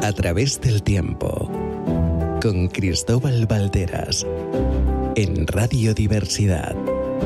A través del tiempo, con Cristóbal Valderas, en Radio Diversidad.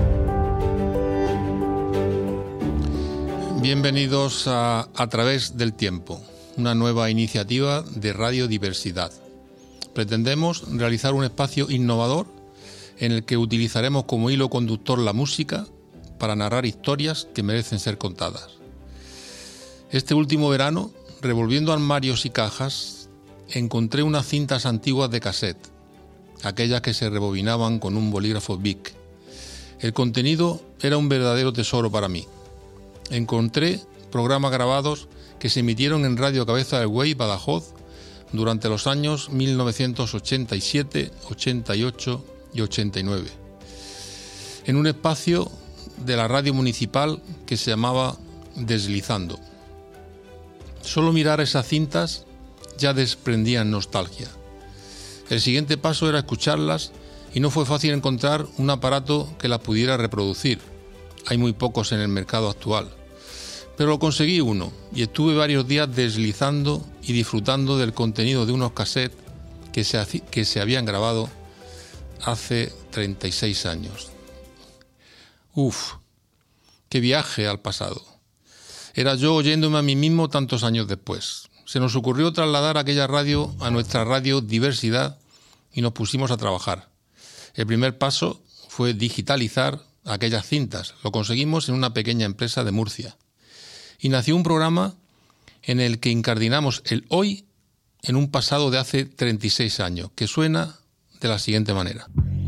Bienvenidos a través del tiempo, una nueva iniciativa de Radio Diversidad. Pretendemos realizar un espacio innovador en el que utilizaremos como hilo conductor la música para narrar historias que merecen ser contadas. Este último verano, revolviendo armarios y cajas, encontré unas cintas antiguas de cassette, aquellas que se rebobinaban con un bolígrafo Bic. El contenido era un verdadero tesoro para mí. Encontré programas grabados que se emitieron en Radio Cabeza del Buey, Badajoz, durante los años 1987, 88 y 89, en un espacio de la radio municipal que se llamaba Deslizando. Solo mirar esas cintas ya desprendían nostalgia. El siguiente paso era escucharlas y no fue fácil encontrar un aparato que las pudiera reproducir. Hay muy pocos en el mercado actual. Pero conseguí uno y estuve varios días deslizando y disfrutando del contenido de unos cassettes que se habían grabado hace 36 años. ¡Uf! ¡Qué viaje al pasado! Era yo oyéndome a mí mismo tantos años después. Se nos ocurrió trasladar aquella radio a nuestra Radio Diversidad y nos pusimos a trabajar. El primer paso fue digitalizar aquellas cintas. Lo conseguimos en una pequeña empresa de Murcia. Y nació un programa en el que incardinamos el hoy en un pasado de hace 36 años, que suena de la siguiente manera.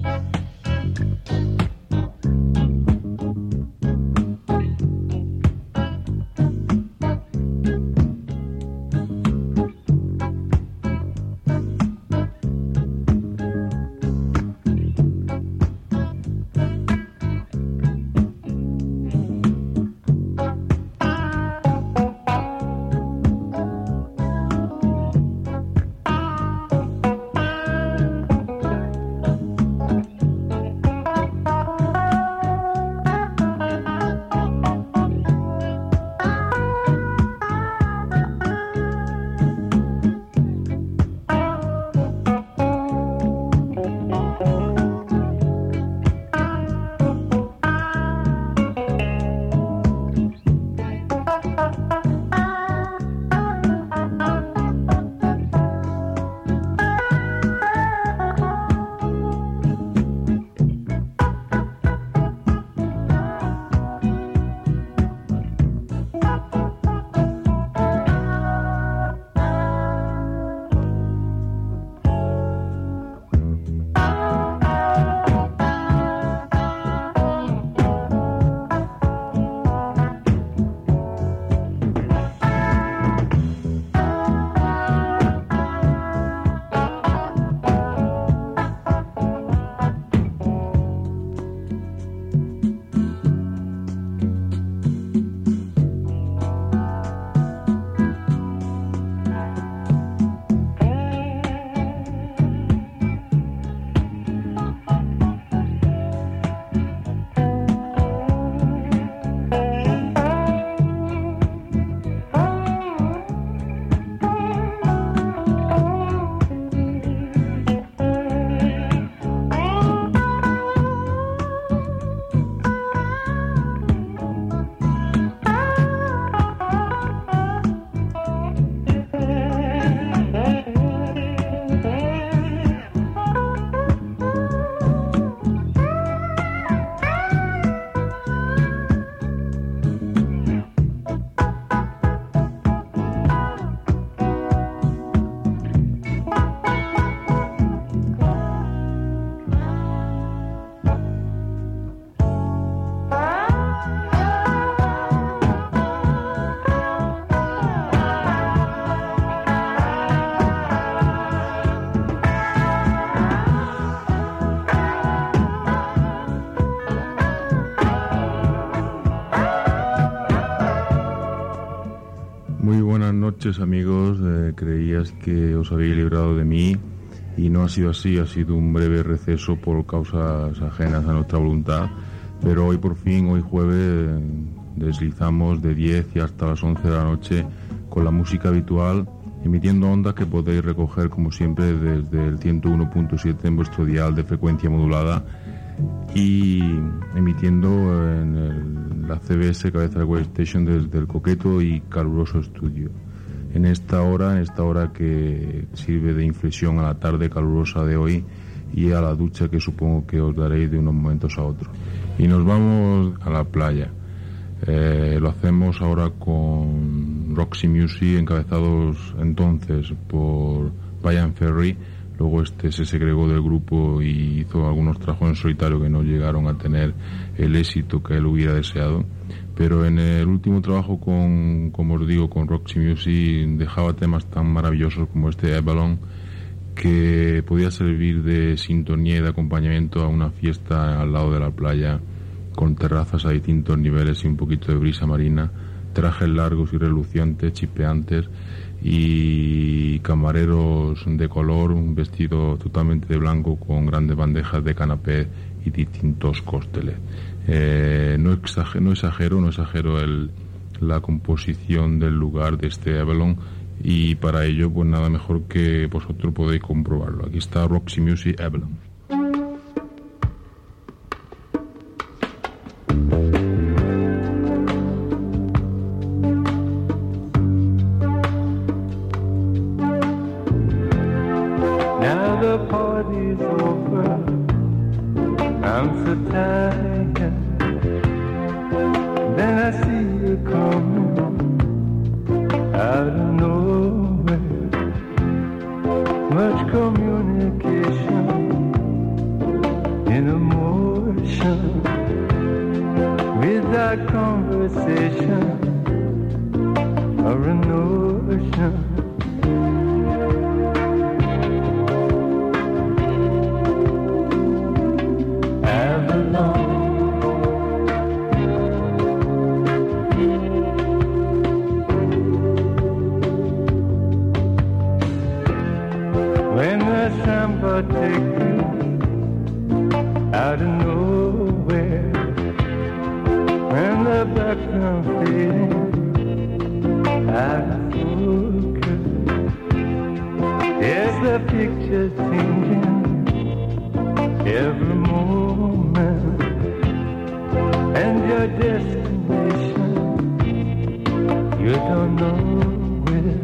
noches, amigos. Creías que os habéis librado de mí y no ha sido así. Ha sido un breve receso por causas ajenas a nuestra voluntad, pero hoy por fin, hoy jueves, deslizamos de 10 y hasta las 11 de la noche con la música habitual emitiendo ondas que podéis recoger como siempre desde el 101.7 en vuestro dial de frecuencia modulada y emitiendo en la CBS Cabeza de Weather Station desde el coqueto y caluroso estudio. En esta hora que sirve de inflexión a la tarde calurosa de hoy y a la ducha que supongo que os daréis de unos momentos a otros. Y nos vamos a la playa. Lo hacemos ahora con Roxy Music, encabezados entonces por Brian Ferry. Luego se segregó del grupo y hizo algunos trabajos en solitario que no llegaron a tener el éxito que él hubiera deseado. Pero en el último trabajo como os digo, con Roxy Music, dejaba temas tan maravillosos como este Avalon, que podía servir de sintonía y de acompañamiento a una fiesta al lado de la playa, con terrazas a distintos niveles y un poquito de brisa marina, trajes largos y relucientes, chispeantes, y camareros de color, un vestido totalmente de blanco con grandes bandejas de canapé y distintos cócteles. No exagero la composición del lugar de este Avalon, y para ello pues nada mejor que vosotros podéis comprobarlo. Aquí está Roxy Music Avalon. Now the party's over, I'm so tired. Then I see you coming out of nowhere. Much communication in emotion, without conversation or a notion. Take you out of nowhere, when the background fading out of focus, there's the picture changing every moment, and your destination you don't know where.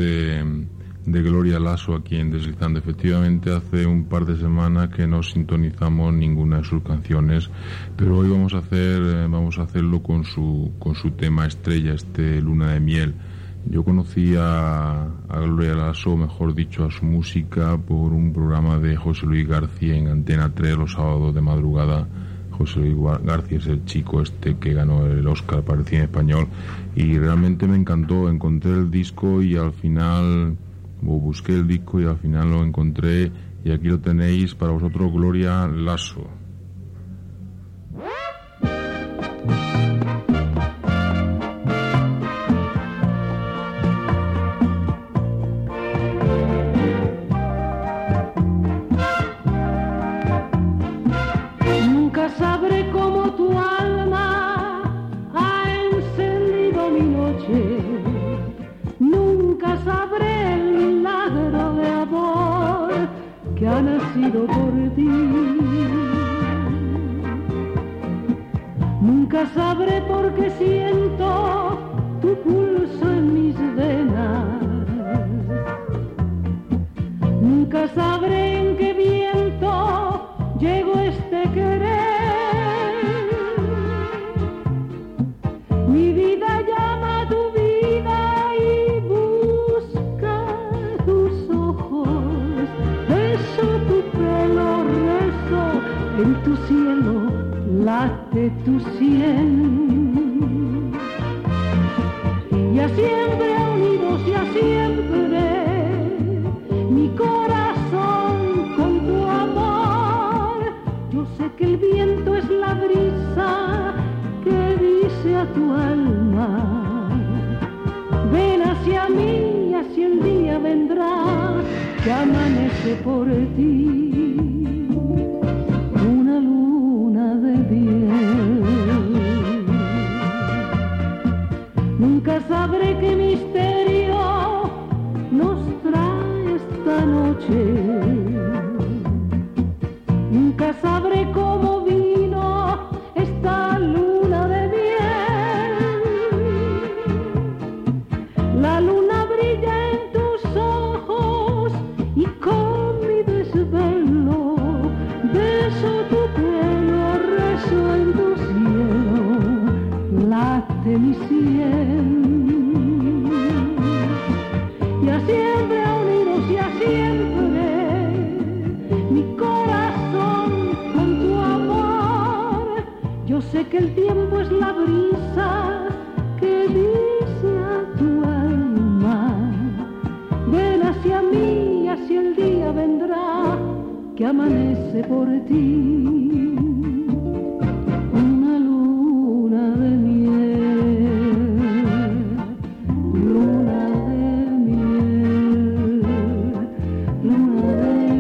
de Gloria Lasso aquí en Deslizando. Efectivamente, hace un par de semanas que no sintonizamos ninguna de sus canciones, pero hoy vamos a hacerlo con su tema estrella, Luna de Miel. Yo conocí a Gloria Lasso, mejor dicho, a su música, por un programa de José Luis García en Antena 3 los sábados de madrugada. José Luis García es el chico que ganó el Oscar para el cine español, y realmente me encantó. Encontré el disco y al final busqué el disco y al final lo encontré, y aquí lo tenéis para vosotros, Gloria Lasso. Nunca sabré cómo tu alma ha encendido mi noche, nunca sabré el milagro de amor que ha nacido por ti. Nunca sabré por qué siento tu pulso en mis venas. Nunca sabré en qué viento llegó este querer. Mi vida llama a tu vida y busca tus ojos. Beso tu pelo, rezo en tu cielo, late tu sien. Y a siempre unidos y a siempre, mi corazón con tu amor. Yo sé que el viento es la brisa que dice a tu alma: ven hacia mí, y así el día vendrá que amanece por ti. Una luna de miel. Nunca sabré qué misterio nos trae esta noche. Nunca sabré cómo vino esta luna de miel. La luna brilla en tus ojos y con mi desvelo beso tu pelo, rezo en tu cielo, late mi sien. Y a siempre unidos y a siempre, mi corazón con tu amor. Yo sé que el tiempo es la brisa que dice a tu alma: ven hacia mí, y así el día vendrá que amanece por ti. Una luna de miel, luna de miel, luna de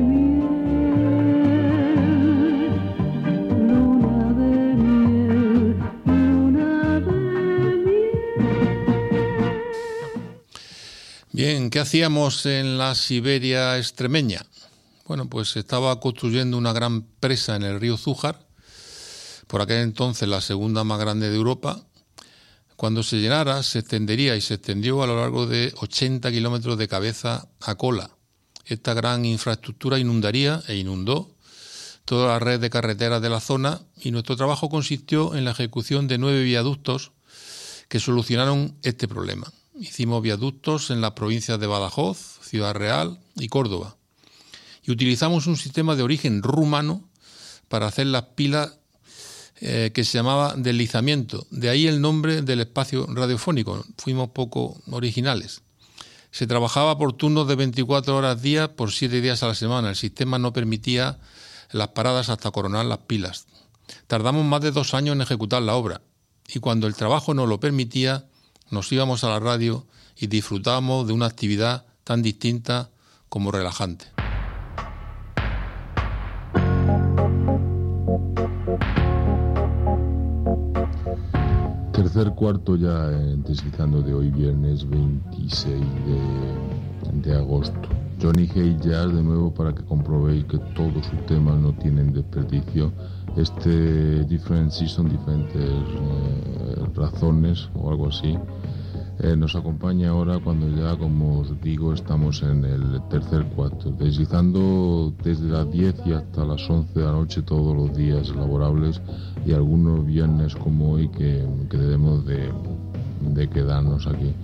miel, luna de miel, luna de miel. Bien, ¿qué hacíamos en la Siberia extremeña? Bueno, pues se estaba construyendo una gran presa en el río Zújar, por aquel entonces la segunda más grande de Europa. Cuando se llenara, se extendería y se extendió a lo largo de 80 kilómetros de cabeza a cola. Esta gran infraestructura inundaría e inundó toda la red de carreteras de la zona, y nuestro trabajo consistió en la ejecución de 9 viaductos que solucionaron este problema. Hicimos viaductos en las provincias de Badajoz, Ciudad Real y Córdoba. Y utilizamos un sistema de origen rumano para hacer las pilas que se llamaba deslizamiento. De ahí el nombre del espacio radiofónico. Fuimos poco originales. Se trabajaba por turnos de 24 horas día por 7 días a la semana. El sistema no permitía las paradas hasta coronar las pilas. Tardamos más de 2 años en ejecutar la obra, y cuando el trabajo nos lo permitía, nos íbamos a la radio y disfrutábamos de una actividad tan distinta como relajante. Tercer cuarto ya deslizando de hoy, viernes 26 de agosto. Johnny Hay Jazz de nuevo, para que comprobéis que todos sus temas no tienen desperdicio. Different Season, diferentes razones o algo así. Nos acompaña ahora cuando ya, como os digo, estamos en el tercer cuarto, deslizando desde las 10 y hasta las 11 de la noche todos los días laborables y algunos viernes como hoy que debemos de quedarnos aquí.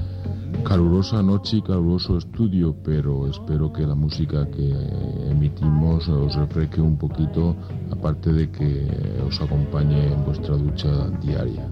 Calurosa noche y caluroso estudio, pero espero que la música que emitimos os refresque un poquito, aparte de que os acompañe en vuestra ducha diaria.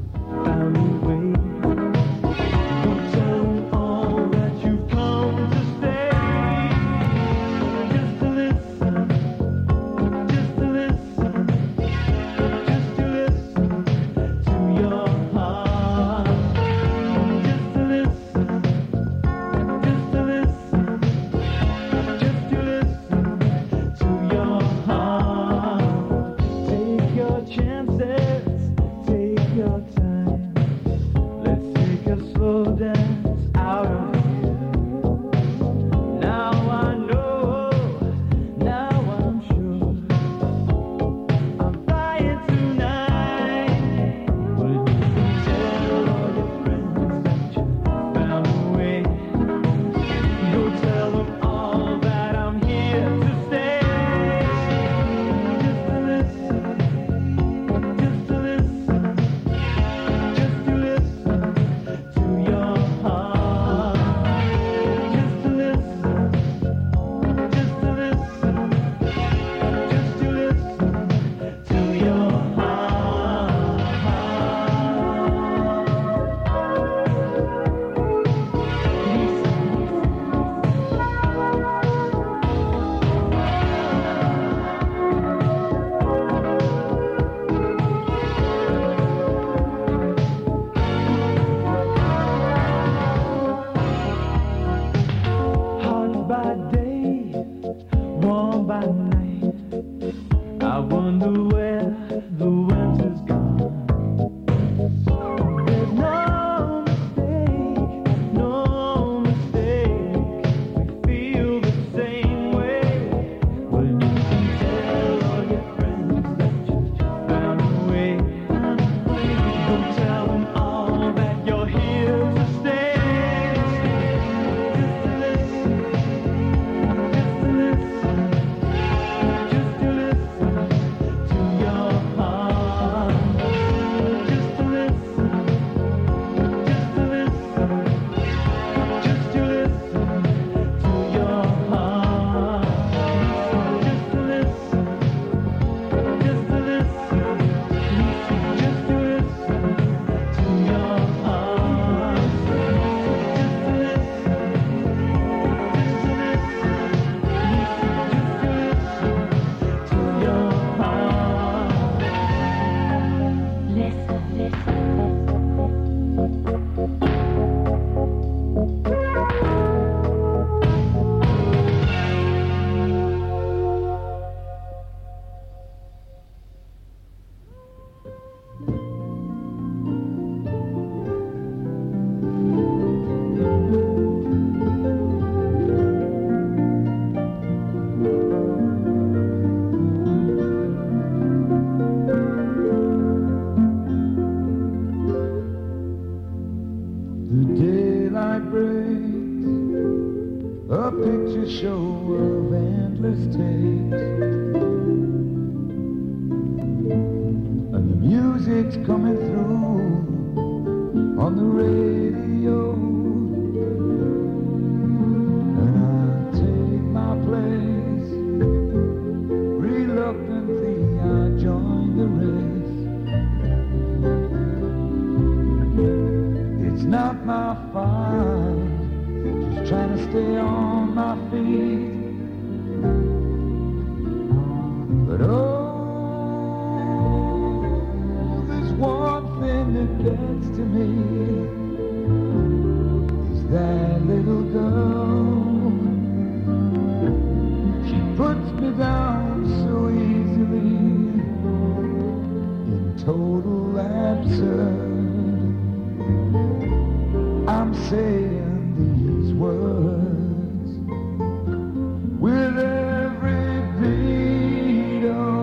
With every beat of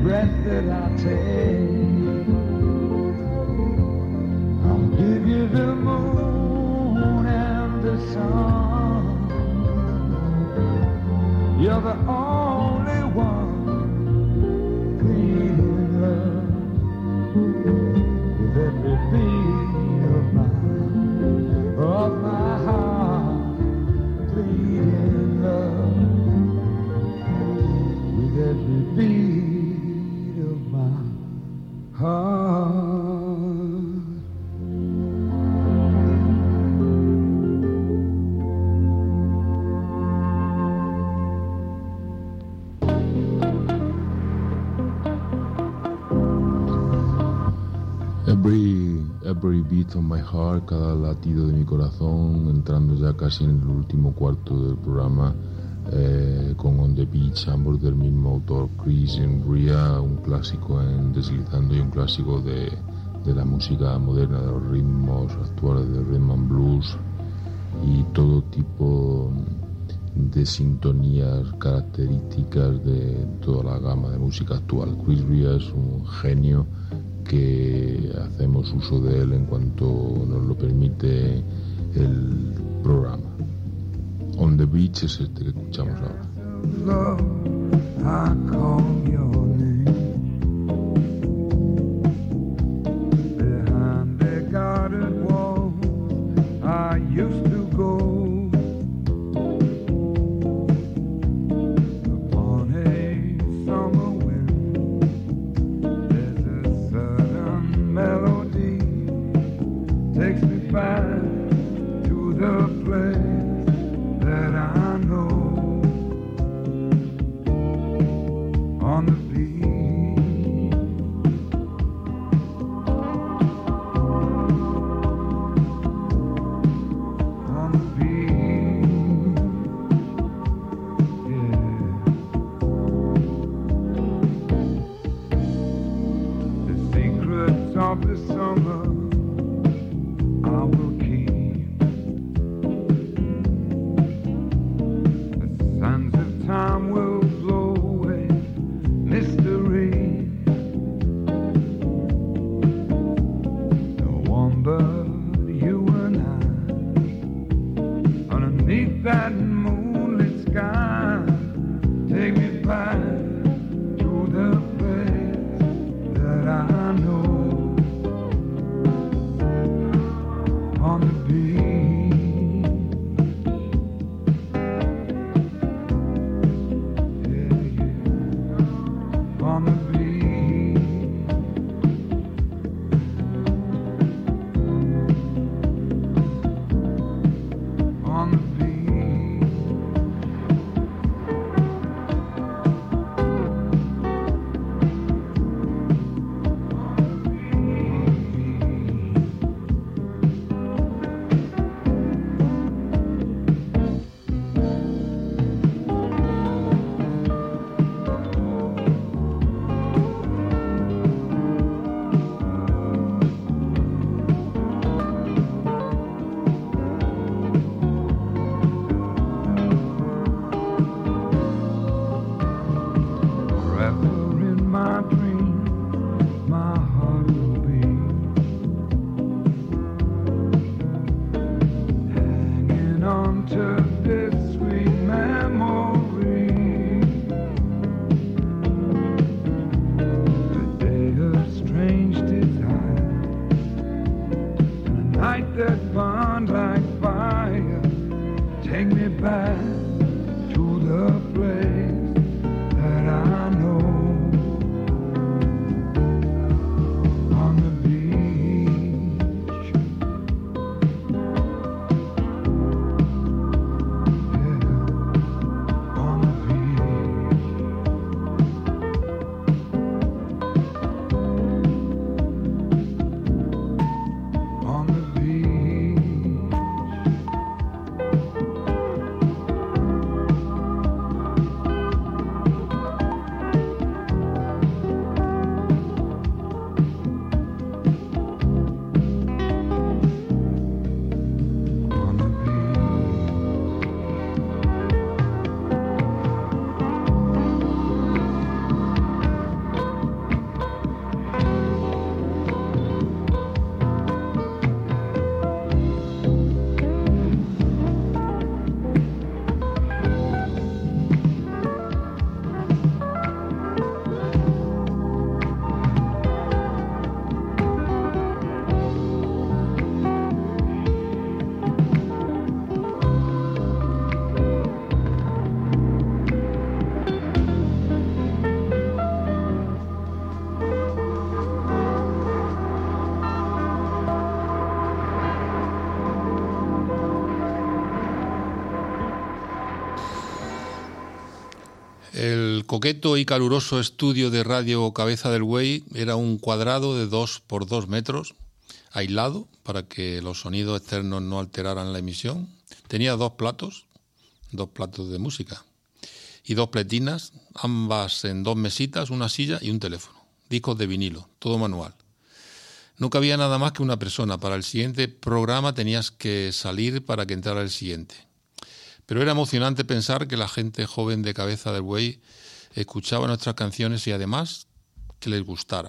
breath that I take. I'll give you the moon and the sun. You're the only one bleeding love with every beat of my heart, bleeding love with every beat of my heart. Every beat of my heart, cada latido de mi corazón, entrando ya casi en el último cuarto del programa, con On the Beach, ambos del mismo autor, Chris Rea, un clásico en Deslizando y un clásico de la música moderna, de los ritmos actuales, del rhythm and blues y todo tipo de sintonías características de toda la gama de música actual. Chris Rea es un genio que hacemos uso de él en cuanto nos lo permite el programa. On the Beach es este que escuchamos ahora. On the El coqueto y caluroso estudio de Radio Cabeza del Buey era un cuadrado de 2 por 2 metros, aislado para que los sonidos externos no alteraran la emisión. Tenía 2 platos de música y 2 pletinas, ambas en 2 mesitas, una silla y un teléfono. Discos de vinilo, todo manual. No cabía nada más que una persona. Para el siguiente programa tenías que salir para que entrara el siguiente. Pero era emocionante pensar que la gente joven de Cabeza del Buey escuchaba nuestras canciones y además que les gustaran.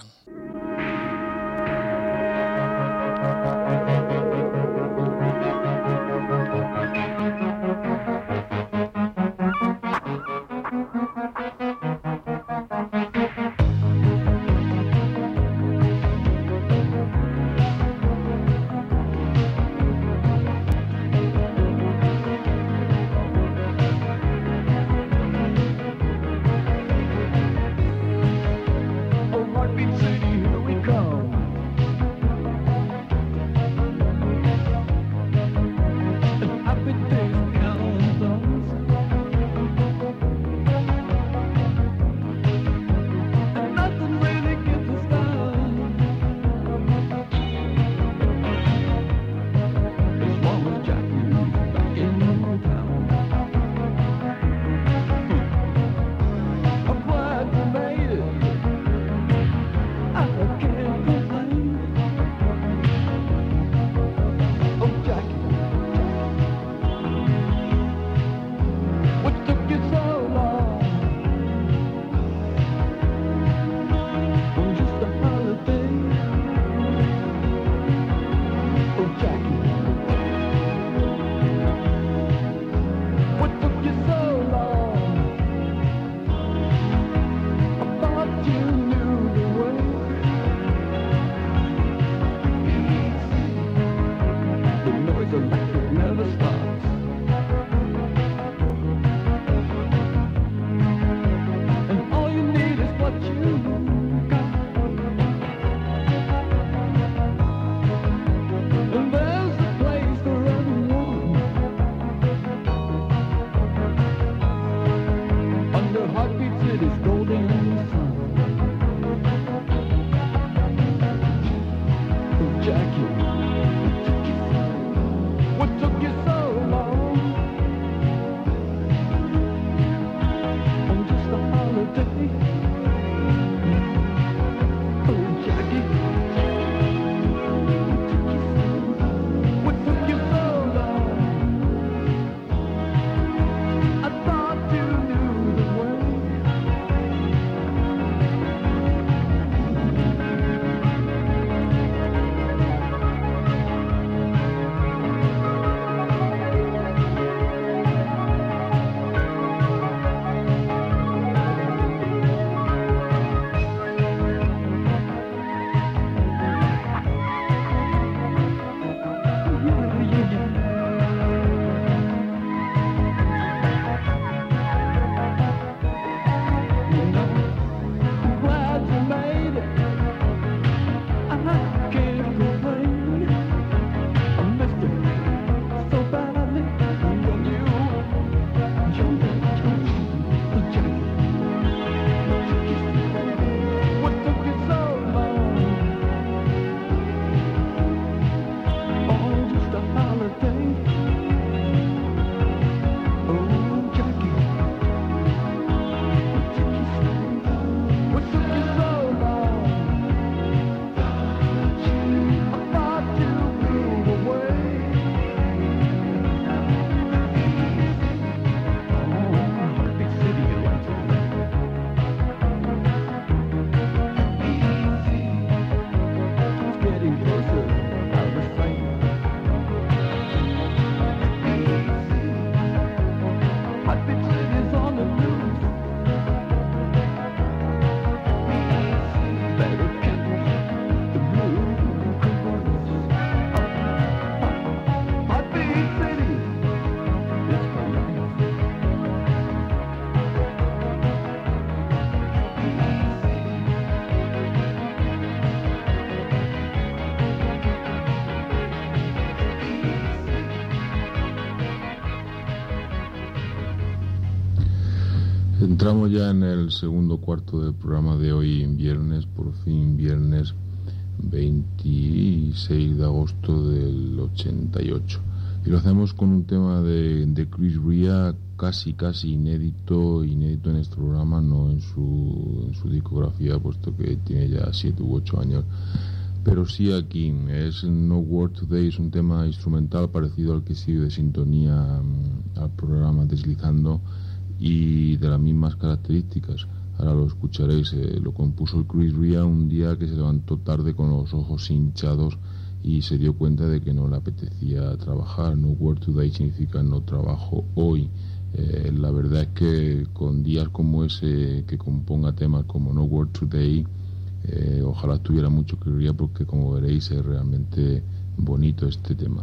Entramos ya en el segundo cuarto del programa de hoy, en viernes, por fin viernes 26 de agosto del 88. Y lo hacemos con un tema de Chris Rea, casi inédito en este programa, no en su discografía, puesto que tiene ya 7 u 8 años. Pero sí aquí, es No Word Today, es un tema instrumental parecido al que sigue de sintonía al programa Deslizando y de las mismas características. Ahora lo escucharéis, lo compuso el Chris Rea un día que se levantó tarde con los ojos hinchados y se dio cuenta de que no le apetecía trabajar. No Work Today significa no trabajo hoy. La verdad es que con días como ese, que componga temas como No Work Today, ojalá tuviera mucho que Rea, porque como veréis es realmente bonito este tema.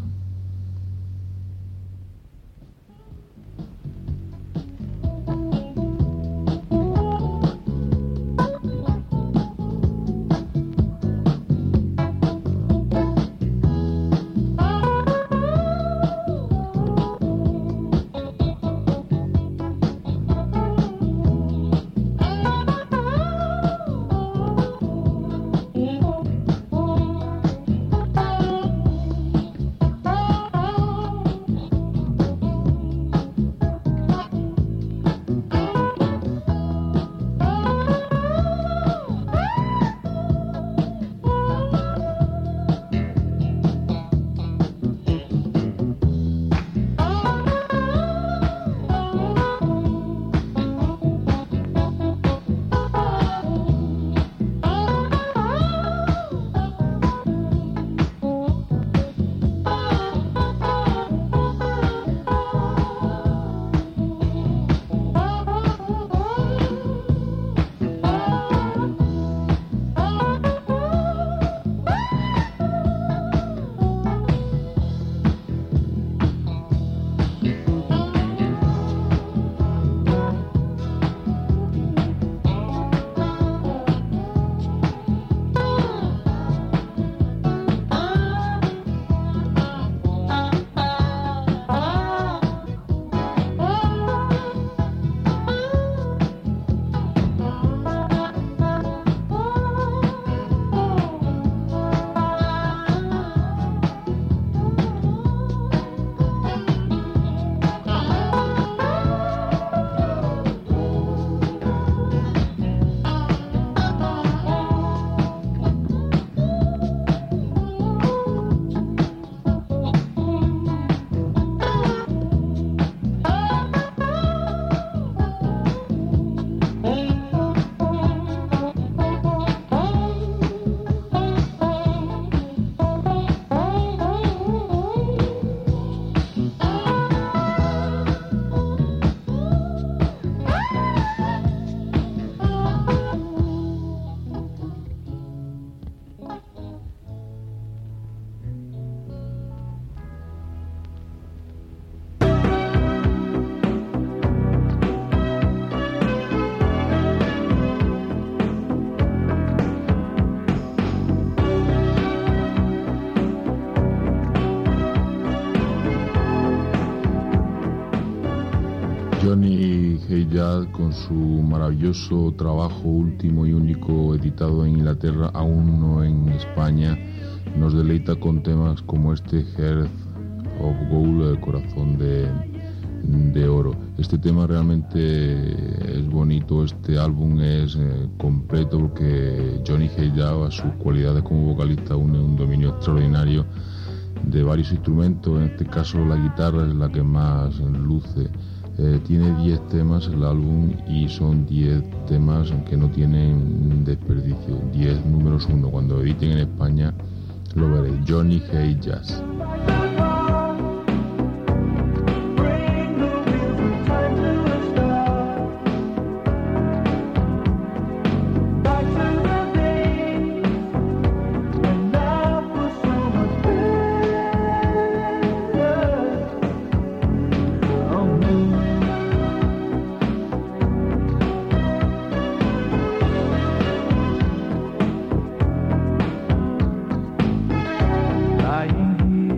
Johnny Hayes, con su maravilloso trabajo último y único editado en Inglaterra, aún no en España, nos deleita con temas como este Heart of Gold, el corazón de oro. Este tema realmente es bonito, este álbum es completo, porque Johnny Hayes, a sus cualidades como vocalista, une un dominio extraordinario de varios instrumentos. En este caso la guitarra es la que más luce. Tiene 10 temas el álbum y son 10 temas que no tienen desperdicio, 10 números 1. Cuando editen en España lo veréis. Johnny Hayes Jazz. Lying here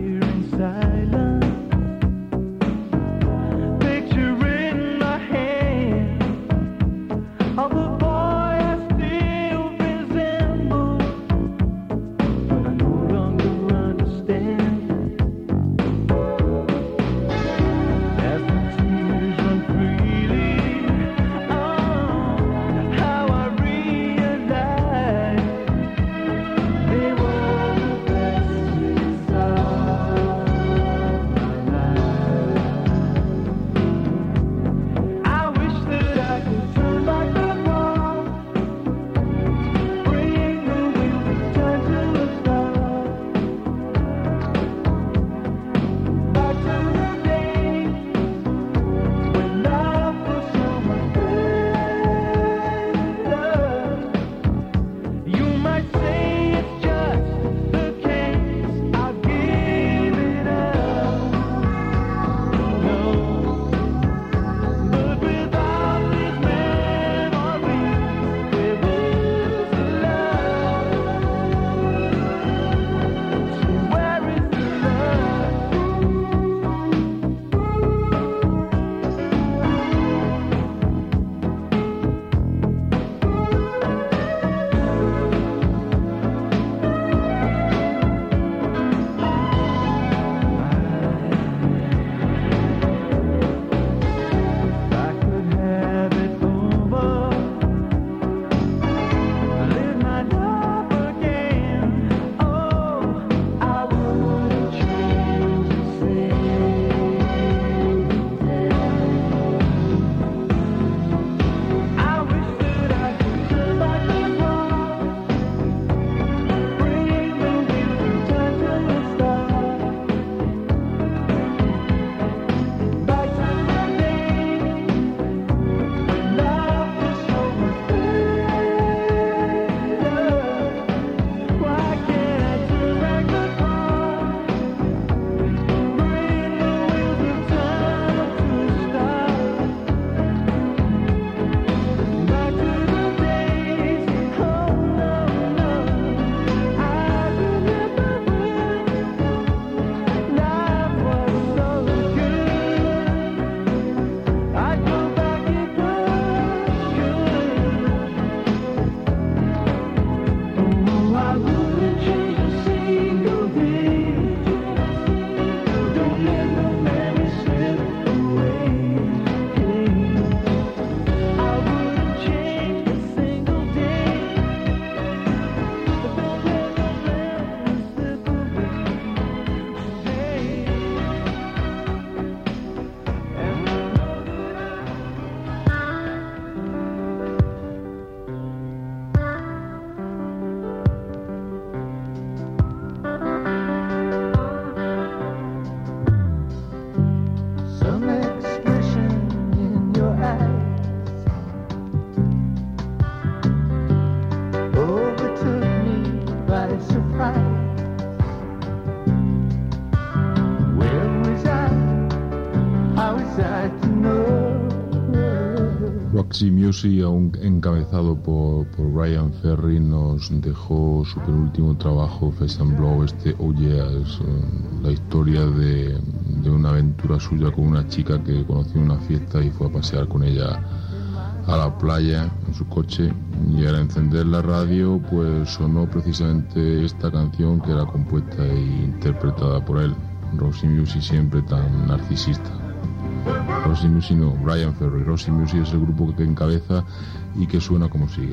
Roxy Music, aún encabezado por Bryan Ferry, nos dejó su penúltimo trabajo, Flesh and Blood. Oh Yeah, es la historia de una aventura suya con una chica que conoció en una fiesta y fue a pasear con ella a la playa en su coche, y al encender la radio pues sonó precisamente esta canción, que era compuesta e interpretada por él. Roxy Music, siempre tan narcisista. Roxy Music no, Bryan Ferry. Roxy Music es el grupo que encabeza y que suena como sigue.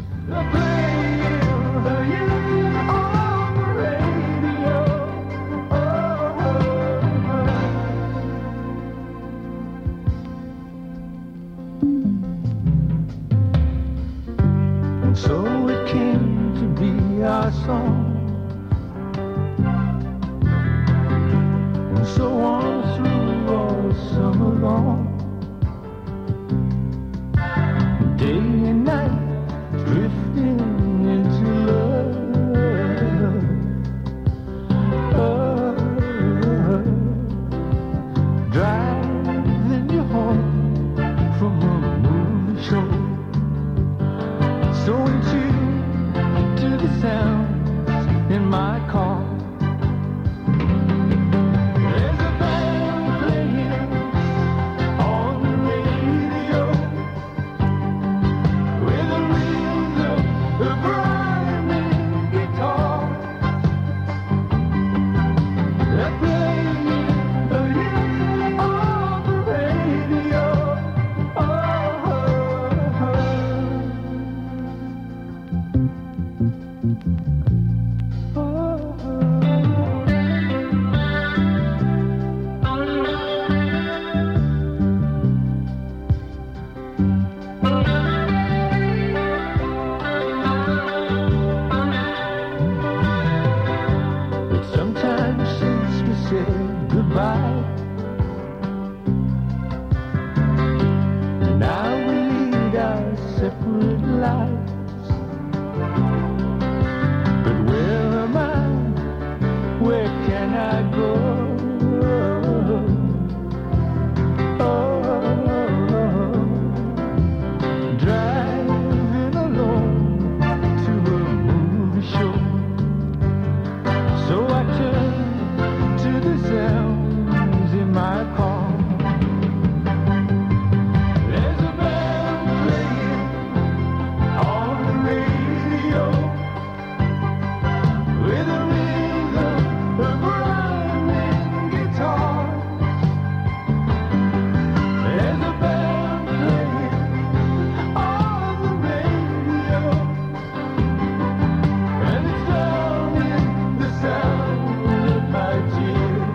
So it came to be our song, and so on through all summer long, day and night, drifting into love, driving you home from a movie show. So in tune to the sounds in my car. There's a band playing on the radio with a rhythm, a grinding guitar. They're playing you on the radio. Sometimes since we said goodbye, now we lead our separate lives. But where am I? Where can I go? Driving alone to a movie show. So I turn to the sounds in my car. There's a band playing on the radio with a rhythm, a grinding guitar. There's a band playing on the radio, and it's drowning the sound of my tears.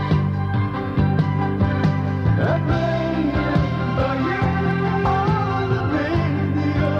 I'm playing for you on the radio.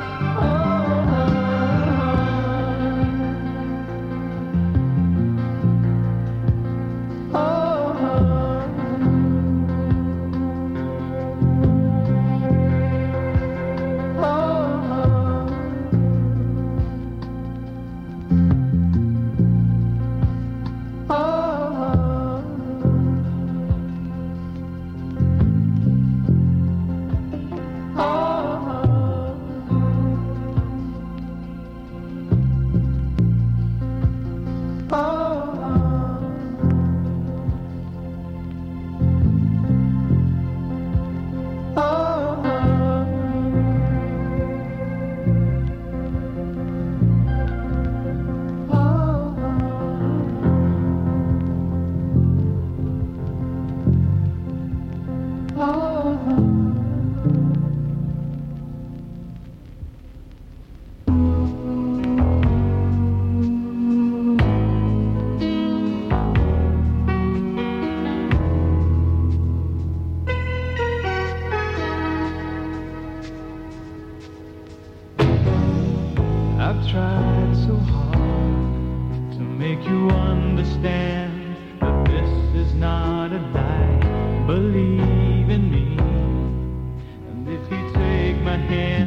I've tried so hard to make you understand that this is not a lie. Believe in me, and if you take my hand.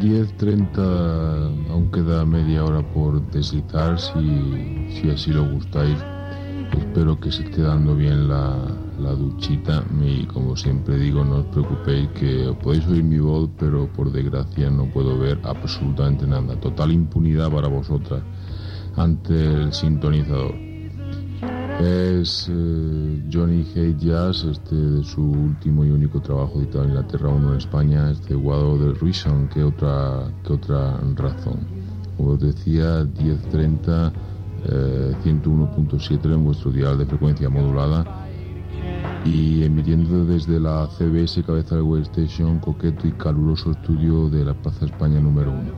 10:30, aún queda media hora por deslizar, si así lo gustáis. Espero que se esté dando bien la duchita y, como siempre digo, no os preocupéis, que podéis oír mi voz, pero por desgracia no puedo ver absolutamente nada. Total impunidad para vosotras ante el sintonizador. Es Johnny Hate Jazz, de su último y único trabajo editado en Inglaterra, uno en España, What Other Reason, que otra razón. Como os decía, 1030, 101.7 en vuestro dial de frecuencia modulada y emitiendo desde la CBS Cabeza del Way Station, coqueto y caluroso estudio de la Plaza España número 1.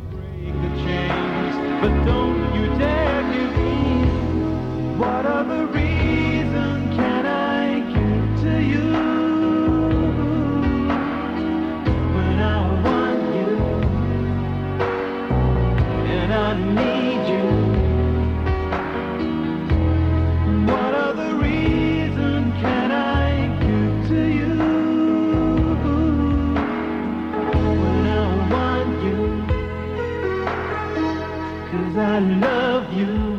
What other reason can I give to you when I want you and I need you? What other reason can I give to you when I want you? 'Cause I love you.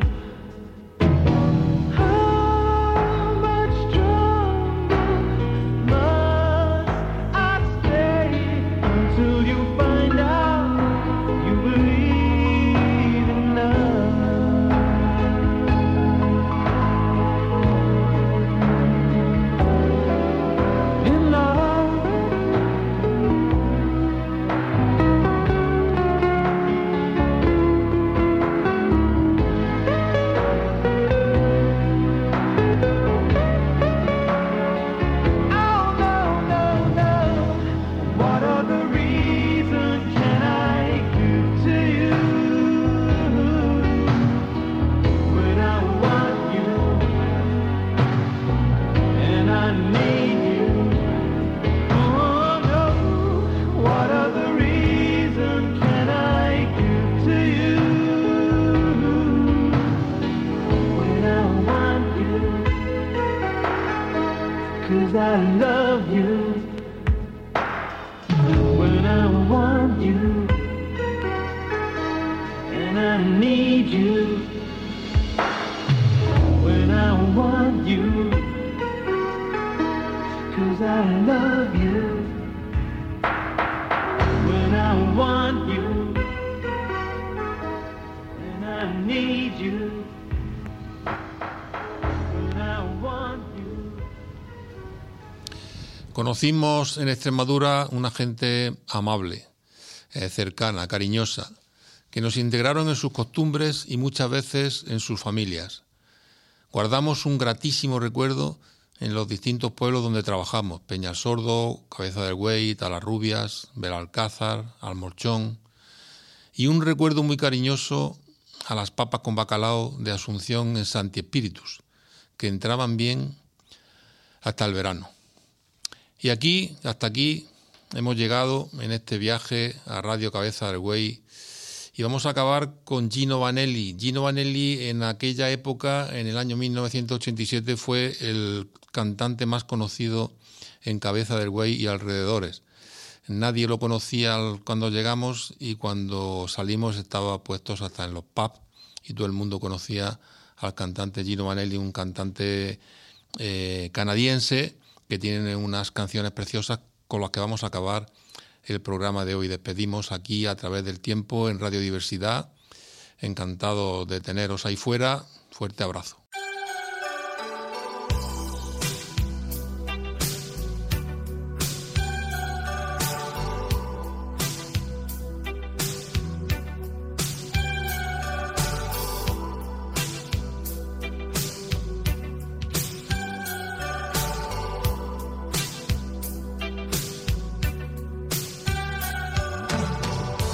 Conocimos en Extremadura una gente amable, cercana, cariñosa, que nos integraron en sus costumbres y muchas veces en sus familias. Guardamos un gratísimo recuerdo en los distintos pueblos donde trabajamos: Peñasordo, Cabeza del Buey, Talarrubias, Belalcázar, Almorchón, y un recuerdo muy cariñoso a las papas con bacalao de Asunción en Santi Espíritus, que entraban bien hasta el verano. Y hasta aquí hemos llegado en este viaje a Radio Cabeza del Buey y vamos a acabar con Gino Vanelli. Gino Vanelli, en aquella época, en el año 1987, fue el cantante más conocido en Cabeza del Buey y alrededores. Nadie lo conocía cuando llegamos y cuando salimos estaba puestos hasta en los pubs y todo el mundo conocía al cantante Gino Vanelli, un cantante canadiense que tiene unas canciones preciosas con las que vamos a acabar el programa de hoy. Despedimos aquí a través del tiempo en Radio Diversidad. Encantado de teneros ahí fuera. Fuerte abrazo.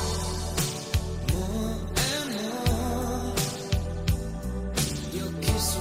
Kiss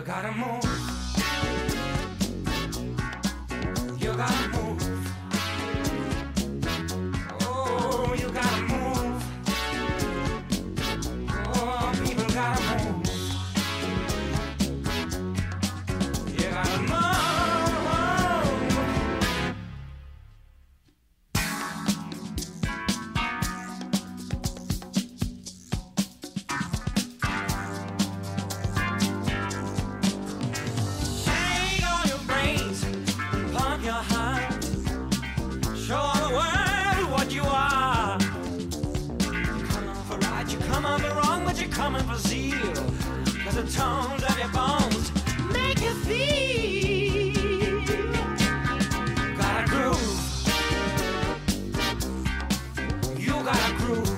gotta move. You gotta move. Oh, you gotta move. Oh, people gotta move. You gotta move. Shake all your brains, pump your heart, show the world what you are. You come on for right, you come on for wrong, but you're coming for zeal. Cause the tones of your bones make you feel. Gotta groove. You gotta groove.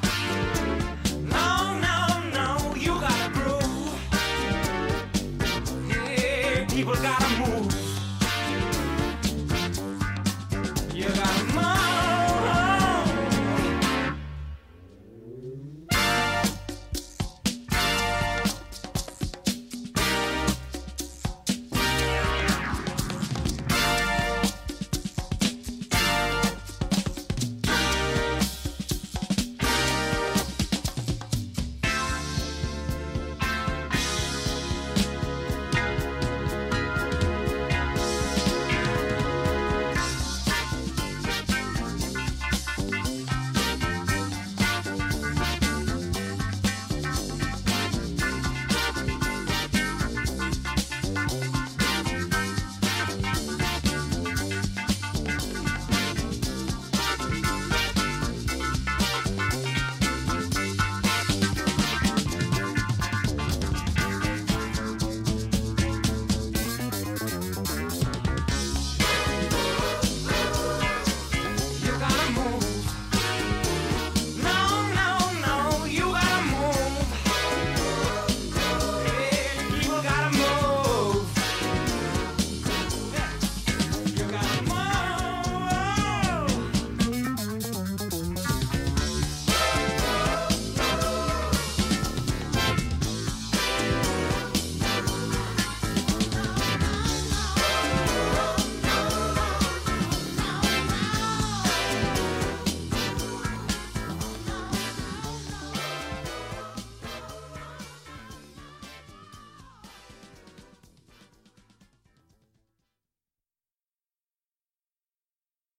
No, no, no, you gotta groove. Yeah, people gotta move.